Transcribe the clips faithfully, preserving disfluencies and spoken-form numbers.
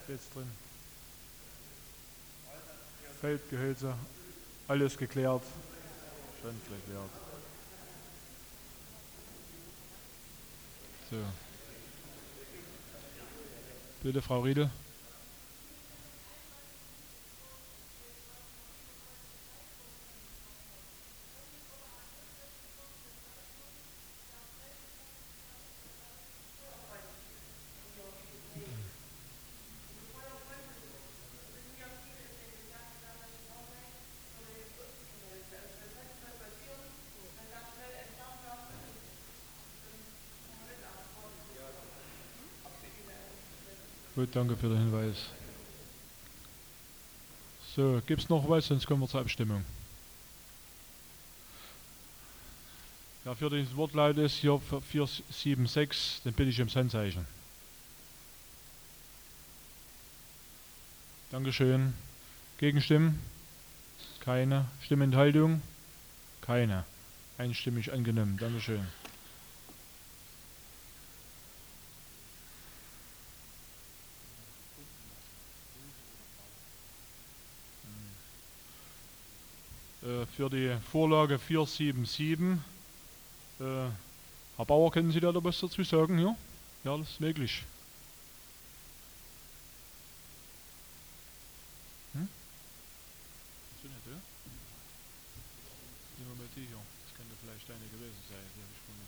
steht's drin? Feldgehölze, alles geklärt. Schon geklärt. So. Bitte, Frau Riedel. Gut, danke für den Hinweis. So, gibt es noch was, sonst kommen wir zur Abstimmung. Wer für das Wortlaut ist hier für vier sieben sechs, den bitte ich ums Handzeichen. Dankeschön. Gegenstimmen? Keine. Stimmenthaltung? Keine. Einstimmig angenommen. Dankeschön. Für die Vorlage vier sieben sieben. Äh, Herr Bauer, können Sie da noch was dazu sagen? Ja, ja, das ist möglich. Hm? So nicht, ja? Nehmen wir mal die hier. Das könnte vielleicht eine gewesen sein. Die habe ich von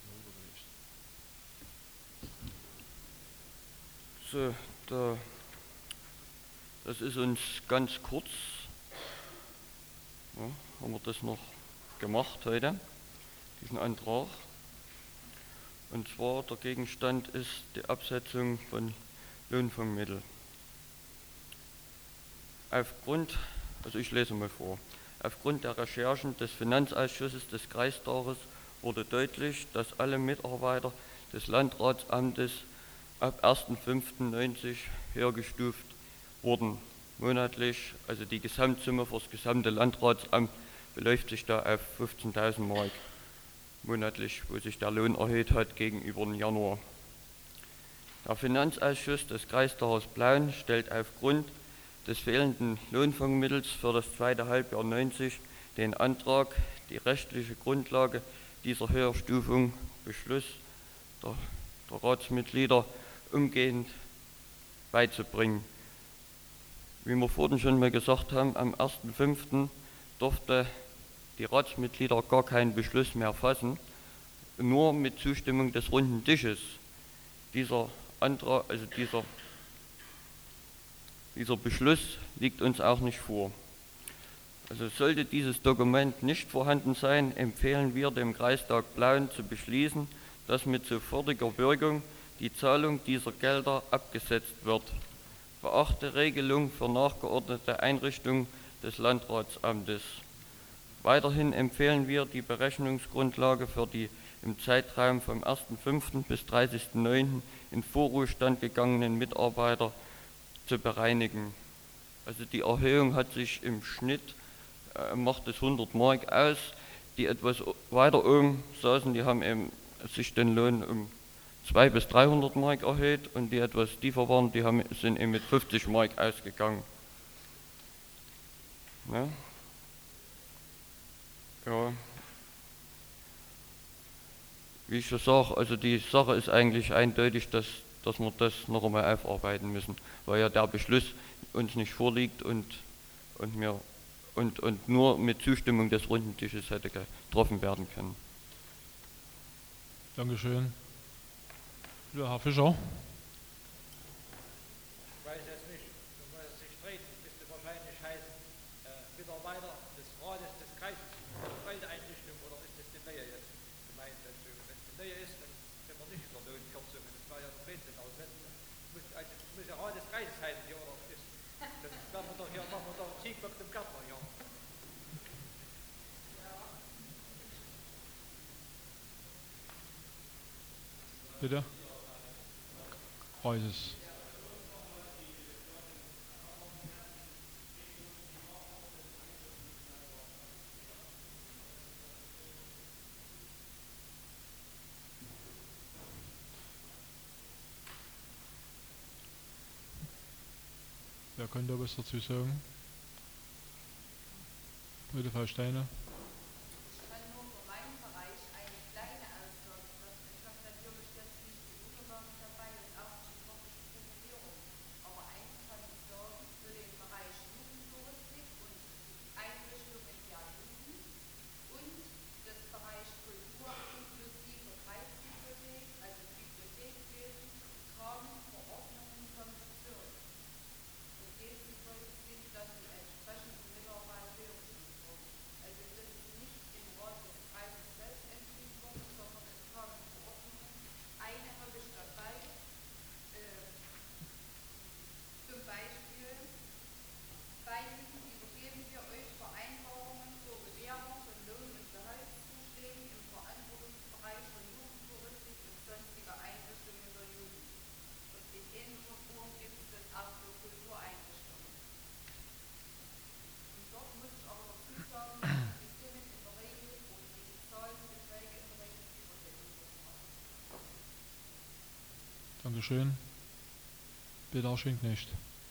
mir so rübergelegt. So, da, das ist uns ganz kurz. Ja, haben wir das noch gemacht heute, diesen Antrag. Und zwar der Gegenstand ist die Absetzung von Lohnfondsmitteln. Aufgrund, also ich lese mal vor, aufgrund der Recherchen des Finanzausschusses des Kreistages wurde deutlich, dass alle Mitarbeiter des Landratsamtes ab erster fünfter neunzig höher gestuft wurden. Monatlich, also die Gesamtsumme für das gesamte Landratsamt beläuft sich da auf fünfzehntausend Mark monatlich, wo sich der Lohn erhöht hat gegenüber dem Januar. Der Finanzausschuss des Kreistages Plauen stellt aufgrund des fehlenden Lohnfondsmittels für das zweite Halbjahr neunzig den Antrag, die rechtliche Grundlage dieser Höherstufung Beschluss der, der Ratsmitglieder umgehend beizubringen. Wie wir vorhin schon mal gesagt haben, am erster fünfter durfte die Ratsmitglieder gar keinen Beschluss mehr fassen, nur mit Zustimmung des runden Tisches. Dieser Antrag, also dieser, dieser Beschluss liegt uns auch nicht vor. Also sollte dieses Dokument nicht vorhanden sein, empfehlen wir dem Kreistag Plauen zu beschließen, dass mit sofortiger Wirkung die Zahlung dieser Gelder abgesetzt wird. Beachte Regelung für nachgeordnete Einrichtungen des Landratsamtes. Weiterhin empfehlen wir, die Berechnungsgrundlage für die im Zeitraum vom erster fünfter bis dreißigster neunter in Vorruhestand gegangenen Mitarbeiter zu bereinigen. Also die Erhöhung hat sich im Schnitt, äh, macht es hundert Mark aus. Die etwas weiter oben saßen, die haben eben sich den Lohn um zweihundert bis dreihundert Mark erhöht und die etwas tiefer waren, die haben, sind eben mit fünfzig Mark ausgegangen. Ja. Ja. Wie ich schon sage, also die Sache ist eigentlich eindeutig, dass, dass wir das noch einmal aufarbeiten müssen, weil ja der Beschluss uns nicht vorliegt und, und, wir, und, und nur mit Zustimmung des runden Tisches hätte getroffen werden können. Dankeschön. Ja, Herr Fischer. Ich weiß jetzt nicht, um was es sich dreht, müsste wahrscheinlich heißen, äh, Mitarbeiter des Rates des Kreises, alte Einrichtung, oder ist das die neue jetzt gemeint dazu? Wenn es die neue ist, dann sind wir nicht über Lohnkürzungen, das war ja noch vierzehntausend. Muss, also, muss ja Rat des Kreises heißen hier, oder ist, dann werden wir doch hier, machen wir doch einen Sieg mit dem Gärtner hier. Bitte? Kreises. kann da was dazu sagen? Bitte, Frau Steiner. Ich kann nur für meinen Bereich eine kleine Aussage treffen. Ich habe natürlich jetzt nicht die Unterlagen dabei und auch die fachliche Profilierung. Aber eins kann ich sagen, für den Bereich Jugendtouristik und Einrichtungen der Jugend und das Bereich Kultur inklusive Kreisbibliothek, also Bibliothekswesen, kamen Verordnungen vom Bezirk. Und demzufolge sind dann die entsprechenden Mitarbeiter hören worden. Also das ist nicht im Rat des Kreises selbst entschieden worden, sondern es kamen Verordnungen. Eine habe ich dabei, äh, zum Beispiel, bei diesen übergeben wir euch Vereinbarungen zur Gewährung von Lohn- und Gehaltszuschlägen im Verantwortungsbereich von Jugendtouristik und sonstiger Einrichtungen der Jugend. Und in ähnlicher Form gibt es das auch für Kultureinrichtungen. Und dort muss ich aber dazu sagen, die Summen in der Regel oder die Zahlenbeträge in der Regel über den Unterschied. Dankeschön. Bitte, Herr Schindknecht.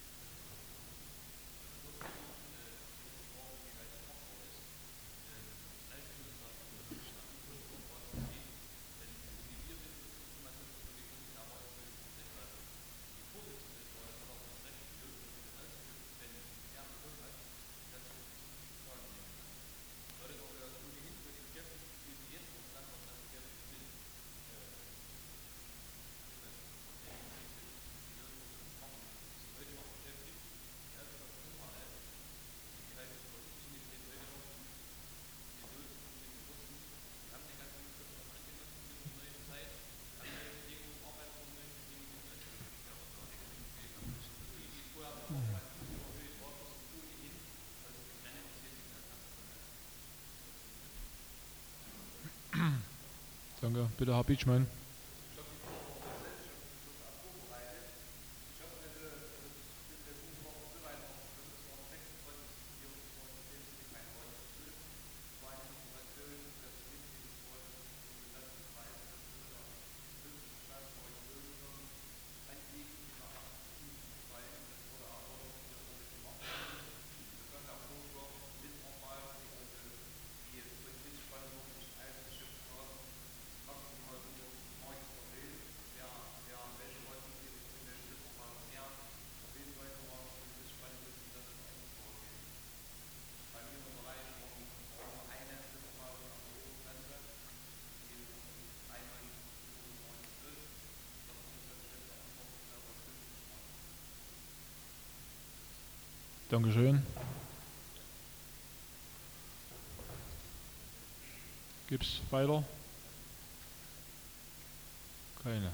Danke. Bitte, Herr Bietschmann. Dankeschön. Gibt es weiter? Keine.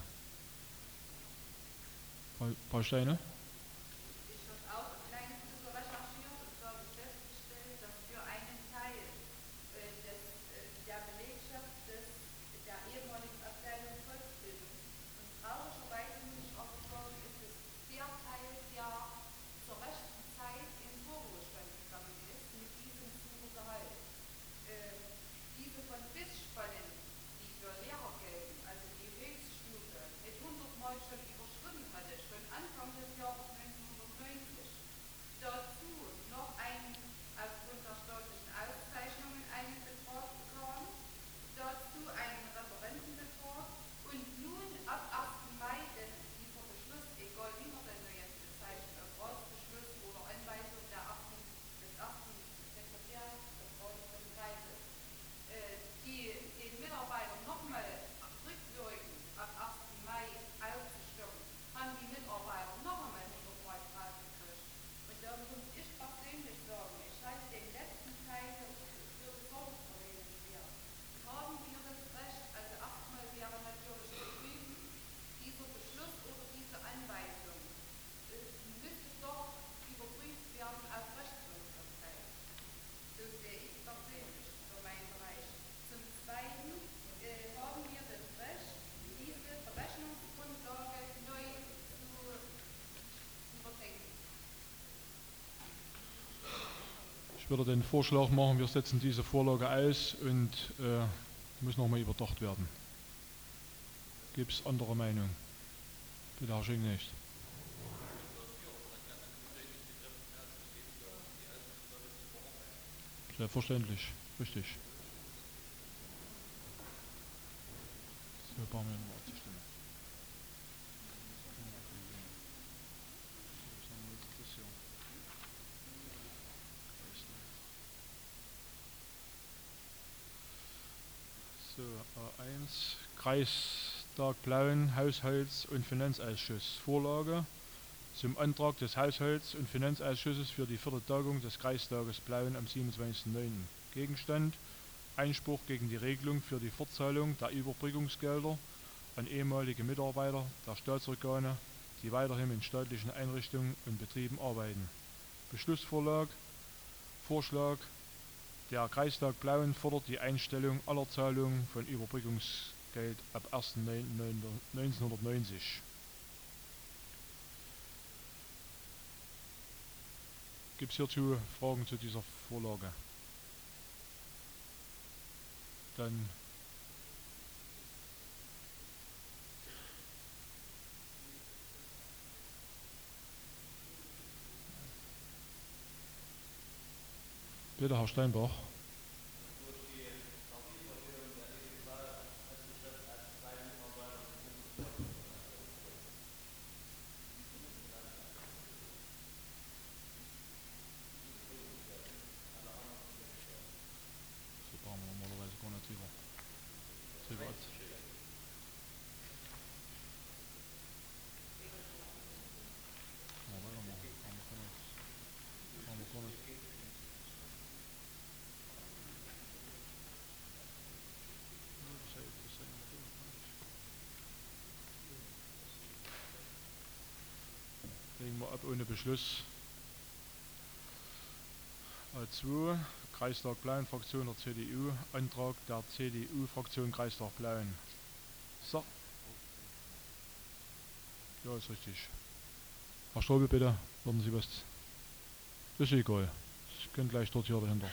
Frau- Frau Steine? Ich habe auch ein kleines bisschen recherchiert und habe festgestellt, dass für einen Teil äh, des, äh, der Belegschaft des, der ehemaligen Abteilung Volksbildung und traurigerweise muss ich auch sagen, ist es der Teil, der zur rechten Zeit in Vorruhestand gegangen ist mit diesem Supergehalt. Äh, diese von Bissspannen, die für Lehrer gelten, also die Höchststufe, mit hundert Mal schon überschritten hatte, schon Anfang des Jahres neunzehnhundertneunzig. Dazu noch einen, aufgrund der staatlichen Auszeichnungen, einen Betrag bekam, dazu einen Referentenbetrag und nun ab ersten Mai, denn dieser Beschluss, egal wie man den jetzt bezeichnet, ob Ratsbeschluss oder Anweisung der ersten, des ersten Sekretärs des Rates des Kreises, äh, die den Mitarbeitern nochmal rückwirkend ab ersten Mai aufzustocken, haben die Mitarbeiter noch einmal hundert Mal draufgekriegt. Und da muss ich persönlich sagen, ich halte den letzten Teil für besorgniserregend. Haben wir das Recht, also erstmal wäre natürlich zu prüfen, dieser Beschluss oder diese Anweisung äh, müsste doch überprüft werden auf Rechtswirksamkeit. So sehe ich es persönlich für meinen Bereich. Zum Zweiten äh, haben wir das Recht, diese Berechnungsgrundlage neu zu überdenken. Ich würde den Vorschlag machen, wir setzen diese Vorlage aus und äh, muss nochmal überdacht werden. Gibt es andere Meinung? Bitte, Herr Schindknecht. Selbstverständlich, richtig. So, brauchen wir nochmal abzustimmen. Was haben wir jetzt das hier? So, A eins, Kreistag Plauen, Haushalts- und Finanzausschuss. Vorlage zum Antrag des Haushalts- und Finanzausschusses für die vierte Tagung des Kreistages Plauen am siebenundzwanzigsten neunten Gegenstand: Einspruch gegen die Regelung für die Fortzahlung der Überbrückungsgelder an ehemalige Mitarbeiter der Staatsorgane, die weiterhin in staatlichen Einrichtungen und Betrieben arbeiten. Beschlussvorlage: Vorschlag: Der Kreistag Plauen fordert die Einstellung aller Zahlungen von Überbrückungsgeld ab ersten neunten neunzehnhundertneunzig. Gibt es hierzu Fragen zu dieser Vorlage? Dann bitte, Herr Steinbach. So brauchen wir normalerweise gar nicht drüber. drüber ab. Mal weitermachen. Brauchen wir gar nicht. Brauchen wir gar nicht. Legen wir ab ohne Beschluss. A zwei, Kreistag Plauen, Fraktion der C D U, Antrag der C D U-Fraktion Kreistag Plauen. So. Ja, ist richtig. Herr Straube, bitte, würden Sie was? Das ist egal. Sie können gleich dort hier dahinter.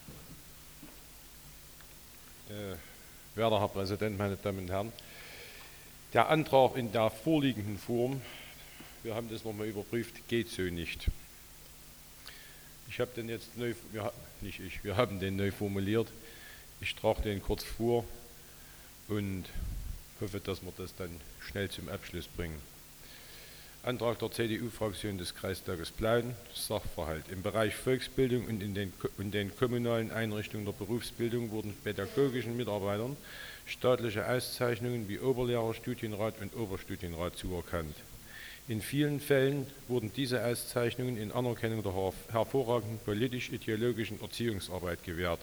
Äh, werter Herr Präsident, meine Damen und Herren, der Antrag in der vorliegenden Form, wir haben das nochmal überprüft, geht so nicht. Ich habe den jetzt neu, wir, nicht ich, wir haben den neu formuliert. Ich trage den kurz vor und hoffe, dass wir das dann schnell zum Abschluss bringen. Antrag der C D U-Fraktion des Kreistages Plauen, Sachverhalt. Im Bereich Volksbildung und in den, in den kommunalen Einrichtungen der Berufsbildung wurden pädagogischen Mitarbeitern staatliche Auszeichnungen wie Oberlehrer, Studienrat und Oberstudienrat zuerkannt. In vielen Fällen wurden diese Auszeichnungen in Anerkennung der her hervorragenden politisch-ideologischen Erziehungsarbeit gewährt.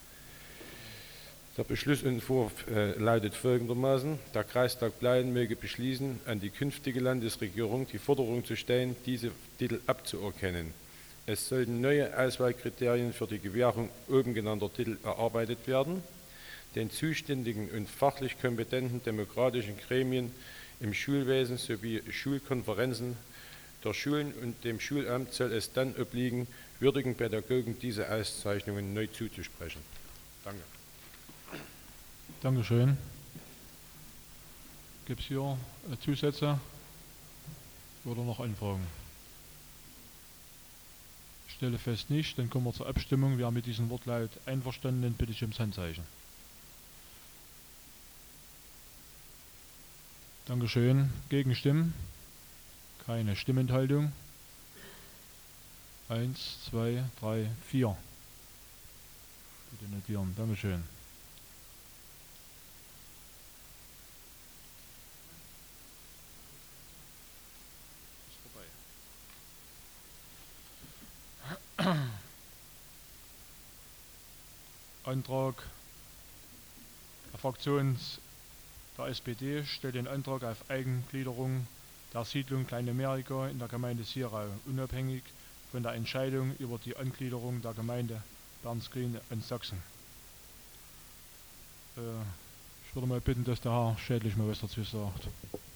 Der Beschlussentwurf äh, lautet folgendermaßen: Der Kreistag Plauen möge beschließen, an die künftige Landesregierung die Forderung zu stellen, diese Titel abzuerkennen. Es sollten neue Auswahlkriterien für die Gewährung oben genannter Titel erarbeitet werden. Den zuständigen und fachlich kompetenten demokratischen Gremien im Schulwesen sowie Schulkonferenzen der Schulen und dem Schulamt soll es dann obliegen, würdigen Pädagogen diese Auszeichnungen neu zuzusprechen. Danke. Dankeschön. Gibt es hier äh, Zusätze oder noch Anfragen? Ich stelle fest nicht, dann kommen wir zur Abstimmung. Wer mit diesem Wortlaut einverstanden ist, bitte ich ums Handzeichen. Dankeschön. Gegenstimmen? Keine Stimmenthaltung. Eins, zwei, drei, vier. Bitte notieren. Dankeschön. Antrag der Fraktion der S P D stellt den Antrag auf Eigengliederung der Siedlung Kleine Merica in der Gemeinde Sierau, unabhängig von der Entscheidung über die Angliederung der Gemeinde Bernsgrün in Sachsen. Äh, ich würde mal bitten, dass der Herr Schädlich mal was dazu sagt.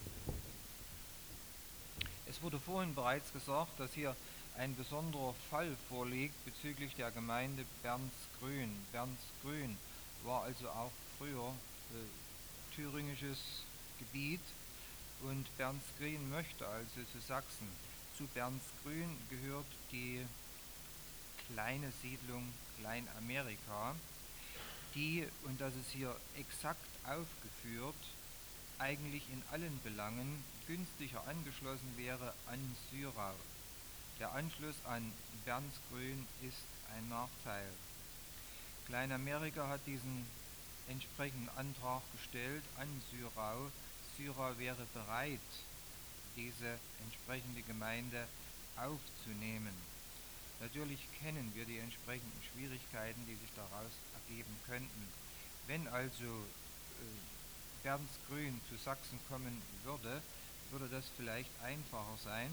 Es wurde vorhin bereits gesagt, dass hier ein besonderer Fall vorliegt bezüglich der Gemeinde Bernsgrün. Bernsgrün war also auch früher äh, thüringisches Gebiet und Bernsgrün möchte also zu Sachsen. Zu Bernsgrün gehört die kleine Siedlung Kleinamerika, die, und das ist hier exakt aufgeführt, eigentlich in allen Belangen günstiger angeschlossen wäre an Syrau. Der Anschluss an Bernsgrün ist ein Nachteil. Kleinamerika hat diesen entsprechenden Antrag gestellt an Syrau. Syrau wäre bereit, diese entsprechende Gemeinde aufzunehmen. Natürlich kennen wir die entsprechenden Schwierigkeiten, die sich daraus ergeben könnten. Wenn also äh, Bernsgrün zu Sachsen kommen würde, würde das vielleicht einfacher sein.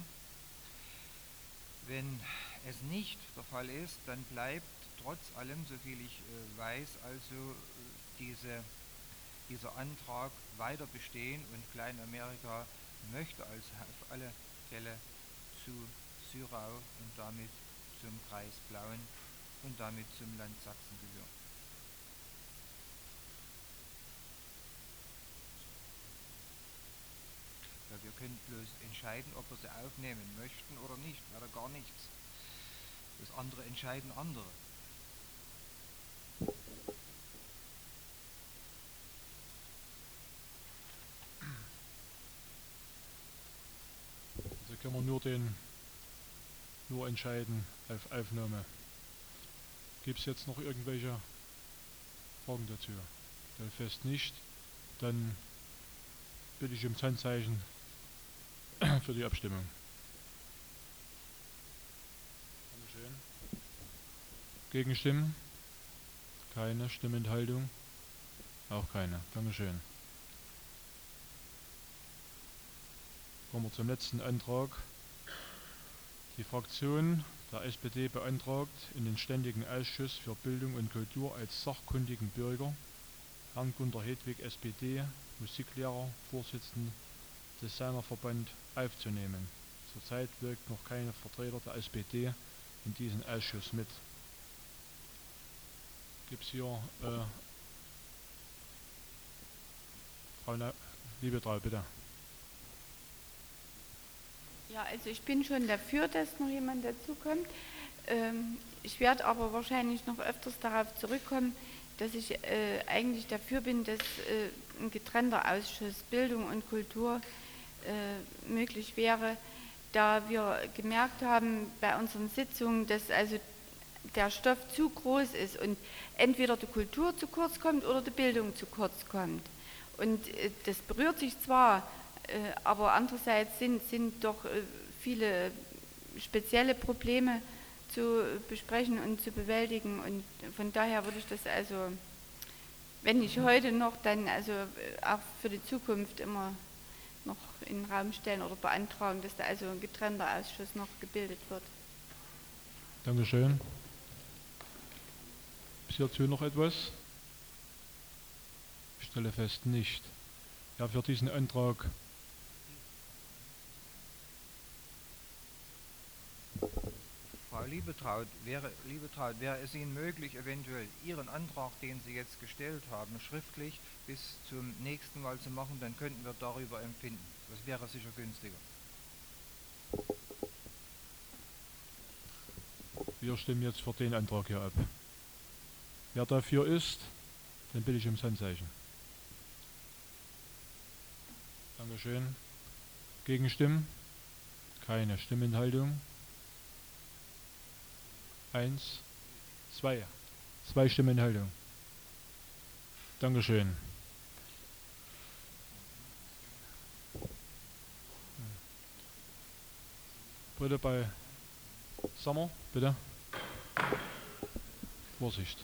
Wenn es nicht der Fall ist, dann bleibt trotz allem, soviel ich äh, weiß, also äh, diese, dieser Antrag weiter bestehen und Kleinamerika möchte also auf alle Fälle zu Syrau und damit zum Kreis Plauen und damit zum Land Sachsen gehören. Ja, wir können bloß entscheiden, ob wir sie aufnehmen möchten oder nicht, oder gar nichts. Das andere entscheiden andere. Also können wir nur den nur entscheiden auf Aufnahme. Gibt es jetzt noch irgendwelche Fragen dazu? Stell fest nicht, dann bitte ich um Handzeichen für die Abstimmung. Dankeschön. Gegenstimmen? Keine. Stimmenthaltung? Auch keine. Dankeschön. Kommen wir zum letzten Antrag. Die Fraktion der S P D beantragt, in den Ständigen Ausschuss für Bildung und Kultur als sachkundigen Bürger Herrn Gunter Hedwig, S P D, Musiklehrer, Vorsitzenden des Seinerverband, aufzunehmen. Zurzeit wirkt noch keine Vertreter der S P D in diesem Ausschuss mit. Gibt es hier äh, Frau Na Liebetrau, bitte. Ja, also ich bin schon dafür, dass noch jemand dazukommt. Ähm, ich werde aber wahrscheinlich noch öfters darauf zurückkommen, dass ich äh, eigentlich dafür bin, dass äh, ein getrennter Ausschuss Bildung und Kultur äh, möglich wäre, da wir gemerkt haben bei unseren Sitzungen, dass also der Stoff zu groß ist und entweder die Kultur zu kurz kommt oder die Bildung zu kurz kommt. Und äh, das berührt sich zwar, Äh, aber andererseits sind, sind doch äh, viele spezielle Probleme zu besprechen und zu bewältigen, und von daher würde ich das also, wenn nicht heute noch, dann also auch für die Zukunft immer noch in den Raum stellen oder beantragen, dass da also ein getrennter Ausschuss noch gebildet wird. Dankeschön. Ist hierzu noch etwas? Ich stelle fest, nicht. Ja, für diesen Antrag Frau Liebetraut, wäre, Liebetraut, wäre es Ihnen möglich, eventuell Ihren Antrag, den Sie jetzt gestellt haben, schriftlich bis zum nächsten Mal zu machen, dann könnten wir darüber empfinden. Das wäre sicher günstiger. Wir stimmen jetzt für den Antrag hier ab. Wer dafür ist, dann bitte ich ums Handzeichen. Dankeschön. Gegenstimmen? Keine. Stimmenthaltung? Eins, zwei. Zwei Stimmenthaltung. Dankeschön. Bitte bei Sommer, bitte. Vorsicht.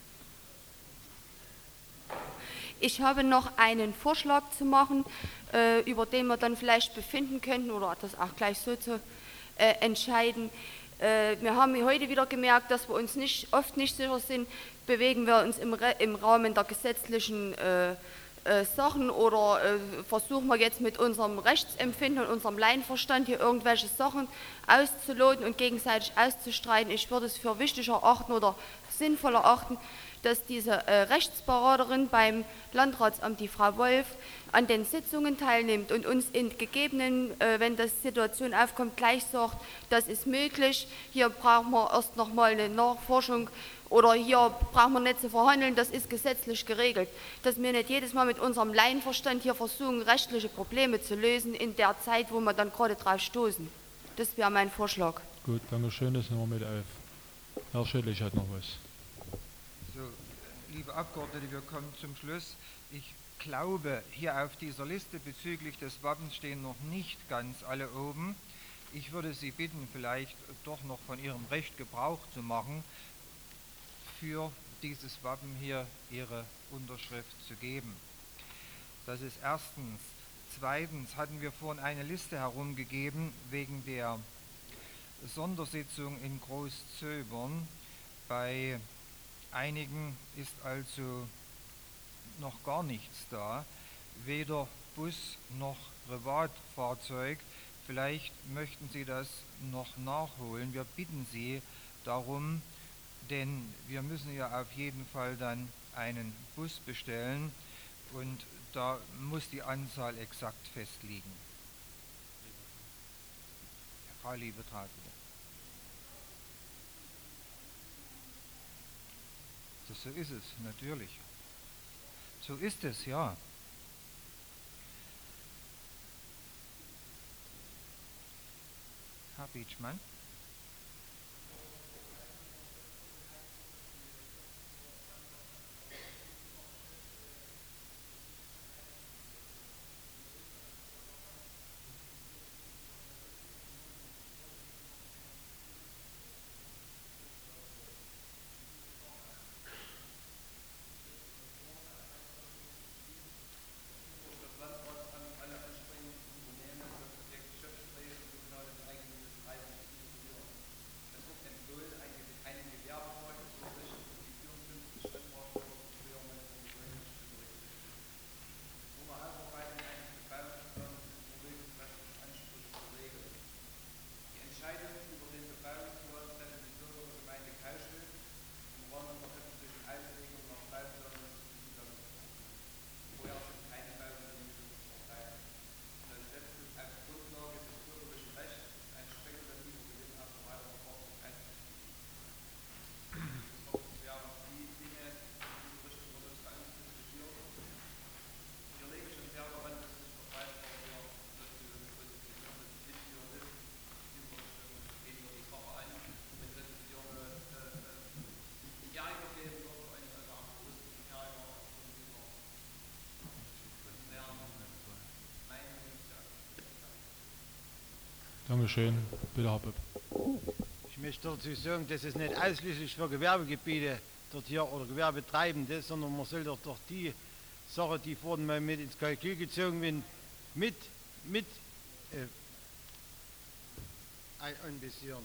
Ich habe noch einen Vorschlag zu machen, äh, über den wir dann vielleicht befinden könnten oder das auch gleich so zu äh, entscheiden. Äh, wir haben heute wieder gemerkt, dass wir uns nicht, oft nicht sicher sind, bewegen wir uns im, Re im Rahmen der gesetzlichen äh, äh, Sachen oder äh, versuchen wir jetzt mit unserem Rechtsempfinden und unserem Laienverstand hier irgendwelche Sachen auszuloten und gegenseitig auszustreiten. Ich würde es für wichtig erachten oder sinnvoll erachten, dass diese äh, Rechtsberaterin beim Landratsamt, die Frau Wolf, an den Sitzungen teilnimmt und uns in gegebenen, äh, wenn das Situation aufkommt, gleich sagt, das ist möglich, hier brauchen wir erst noch mal eine Nachforschung Oder hier brauchen wir nicht zu verhandeln, das ist gesetzlich geregelt. Dass wir nicht jedes Mal mit unserem Laienverstand hier versuchen, rechtliche Probleme zu lösen in der Zeit, wo wir dann gerade drauf stoßen. Das wäre mein Vorschlag. Gut, danke schön, das nehmen wir mit auf. Herr Schädlich hat noch was. So, liebe Abgeordnete, wir kommen zum Schluss. Ich glaube, hier auf dieser Liste bezüglich des Wappens stehen noch nicht ganz alle oben. Ich würde Sie bitten, vielleicht doch noch von Ihrem Recht Gebrauch zu machen, für dieses Wappen hier Ihre Unterschrift zu geben. Das ist erstens. Zweitens hatten wir vorhin eine Liste herumgegeben wegen der Sondersitzung in Großzöbern. Bei einigen ist also noch gar nichts da, weder Bus noch Privatfahrzeug. Vielleicht möchten Sie das noch nachholen. Wir bitten Sie darum, denn wir müssen ja auf jeden Fall dann einen Bus bestellen und da muss die Anzahl exakt festliegen. Frau Liebetraut, bitte. Das, so ist es, natürlich. So ist es, ja. Herr Beachmann. Dankeschön. Bitte, Herr Böpp. Ich möchte dazu sagen, dass es nicht ausschließlich für Gewerbegebiete dort hier oder Gewerbetreibende ist, sondern man soll doch, doch die Sache, die vorhin mal mit ins Kalkül gezogen wird, mit, mit äh, einbisieren.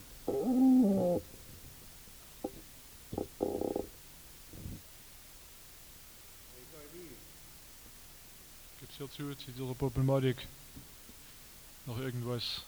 Gibt es hierzu, zu dieser Problematik, noch irgendwas?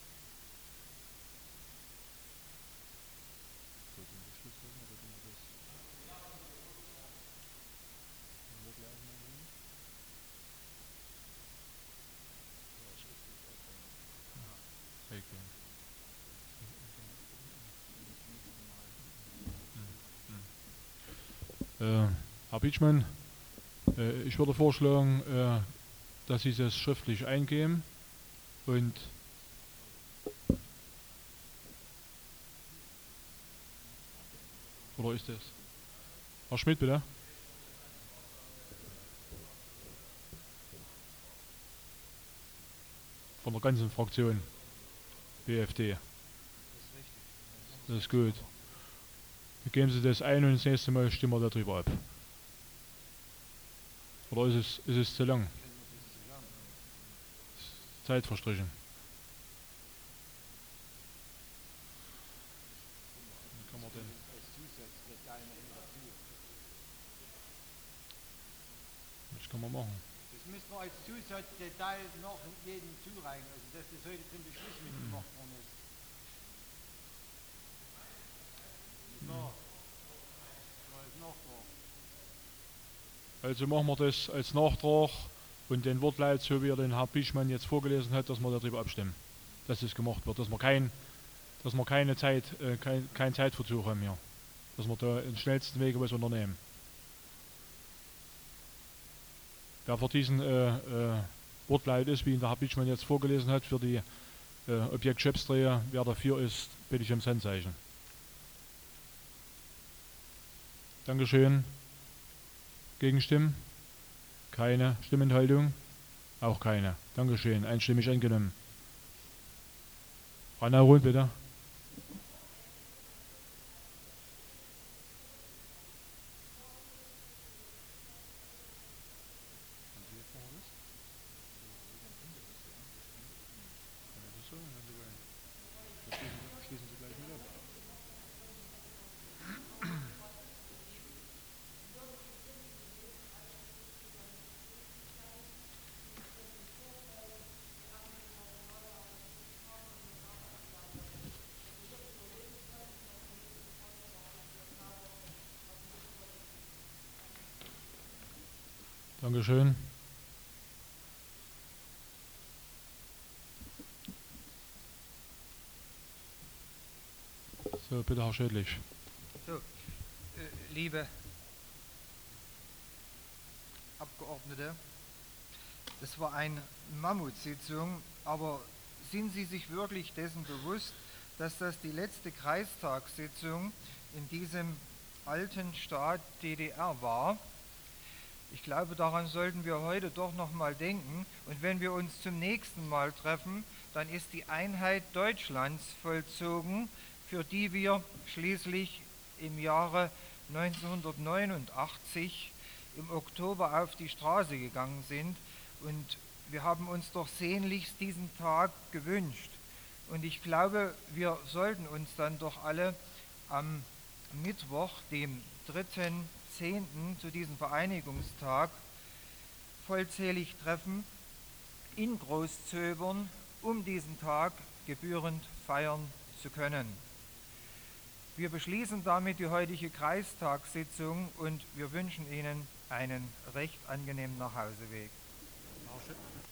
Äh, Herr Beachmann, äh, ich würde vorschlagen, äh, dass Sie das schriftlich eingeben und oder ist das? Herr Schmidt, bitte. Von der ganzen Fraktion B F D. Das ist gut. Dann geben Sie das ein und das nächste Mal stimmen wir darüber ab. Oder ist es, ist es zu lang? Zeit verstrichen. Wie kann man denn? Das kann man machen. Das müssen wir als Zusatzdetail noch jedem zureichen, also dass das heute zum Beschluss mitgemacht worden ist. Also machen wir das als Nachtrag und den Wortlaut, so wie er den Herr Bischmann jetzt vorgelesen hat, dass wir darüber abstimmen, dass es gemacht wird, dass wir kein, dass wir keine Zeit, äh, kein, kein Zeitverzug haben hier. dass wir da den schnellsten Wege was unternehmen. Wer für diesen äh, äh, Wortlaut ist, wie ihn der Herr Bitschmann jetzt vorgelesen hat, für die äh, Objektschöpfstrehe, wer dafür ist, bitte ich ums Handzeichen. Dankeschön. Gegenstimmen? Keine. Stimmenthaltung? Auch keine. Dankeschön. Einstimmig angenommen. Anna Roth, bitte. Dankeschön. So, bitte Herr Schädlich. So, äh, liebe Abgeordnete, das war eine Mammutsitzung, aber sind Sie sich wirklich dessen bewusst, dass das die letzte Kreistagssitzung in diesem alten Staat D D R war? Ich glaube, daran sollten wir heute doch noch mal denken. Und wenn wir uns zum nächsten Mal treffen, dann ist die Einheit Deutschlands vollzogen, für die wir schließlich im Jahre neunzehnhundertneunundachtzig im Oktober auf die Straße gegangen sind. Und wir haben uns doch sehnlichst diesen Tag gewünscht. Und ich glaube, wir sollten uns dann doch alle am Mittwoch, dem dritten zehnten zu diesem Vereinigungstag vollzählig treffen, in Großzöbern, um diesen Tag gebührend feiern zu können. Wir beschließen damit die heutige Kreistagssitzung und wir wünschen Ihnen einen recht angenehmen Nachhauseweg.